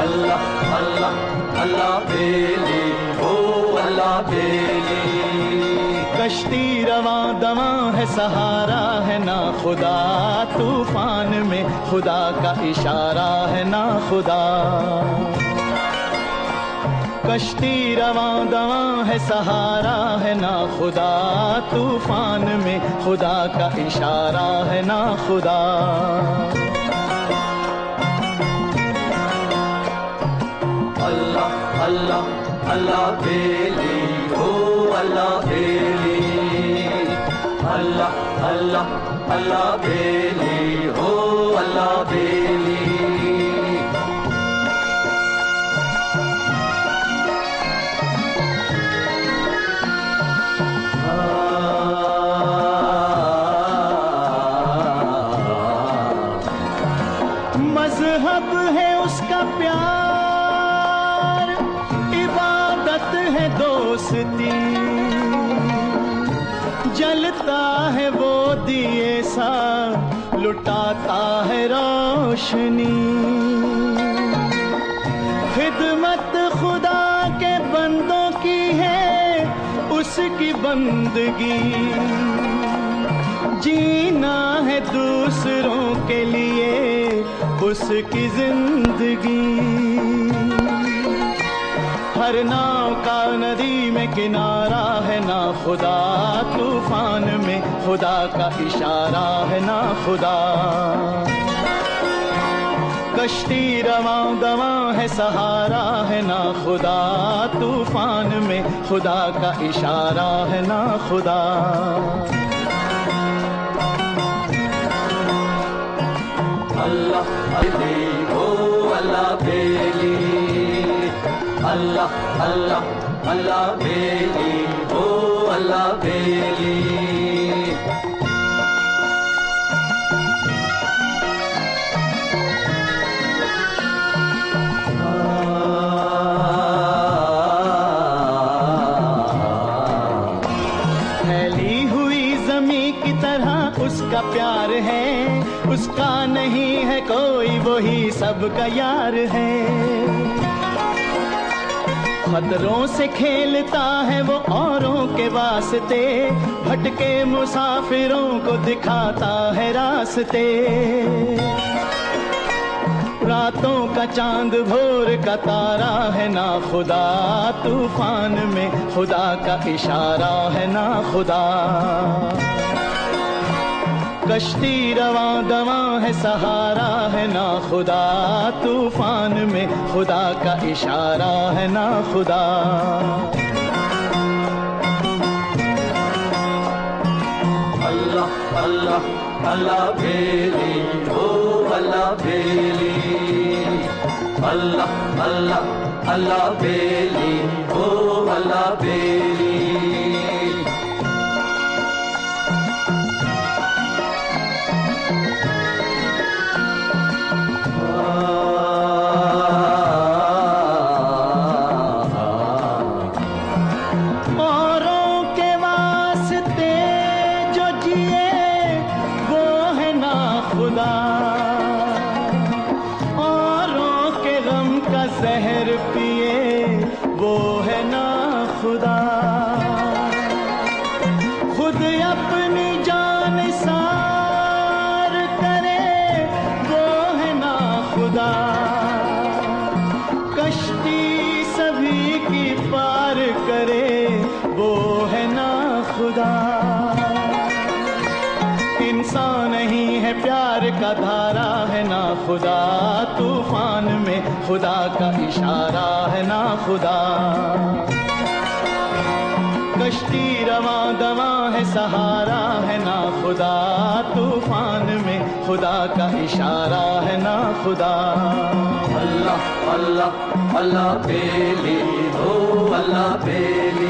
अल्लाह अल्लाह अल्लाह बेली हो अल्लाह बेली। कश्ती रवां दवां है सहारा है ना खुदा, तूफान में खुदा का इशारा है ना खुदा। कश्ती रवां दवां है सहारा है ना खुदा, तूफान में खुदा का इशारा है ना खुदा। अल्लाह अल्लाह अल्लाह बेली हो अल्लाह बेली। अल्लाह अल्लाह अल्लाह बेली हो अल्लाह बेली। मजहब है उसका प्यार, इबादत है दोस्ती, जलता है वो दिए सा लुटाता है रोशनी। खिदमत खुदा के बंदों की है उसकी बंदगी, जीना है दूसरों के लिए उसकी जिंदगी। हर नाव का नदी में किनारा है ना खुदा, तूफान में खुदा का इशारा है ना खुदा। कश्ती रवां दवां है सहारा है ना खुदा, तूफान में खुदा का इशारा है ना खुदा। अल्लाह बेली हो अल्लाह बेली। अल्लाह अल्लाह अल्लाह बेली हो अल्लाह बेली। फैली हुई जमी की तरह उसका प्यार है, उसका नहीं है कोई वही सबका यार है। खतरों से खेलता है वो औरों के वास्ते, भटके मुसाफिरों को दिखाता है रास्ते। रातों का चांद भोर का तारा है ना खुदा, तूफान में खुदा का इशारा है ना खुदा। कश्ती रवां दवां है सहारा है ना खुदा, तूफान में खुदा का इशारा है ना खुदा। अल्लाह अल्लाह अल्लाह बेली हो अल्लाह बेली। अल्लाह अल्लाह अल्लाह बेली हो अल्लाह बेली। जहर पिए वो है ना खुदा, खुद अपनी जान सार करे वो है ना खुदा। कश्ती सभी की पार करे वो है ना खुदा। इंसान नहीं है प्यार का धारा है ना खुदा, तूफान में खुदा का इशारा है ना खुदा। कश्ती रवां दवां है सहारा है ना खुदा, तूफान में खुदा का इशारा है ना खुदा। अल्लाह अल्लाह अल्लाह बेली हो अल्लाह बेली।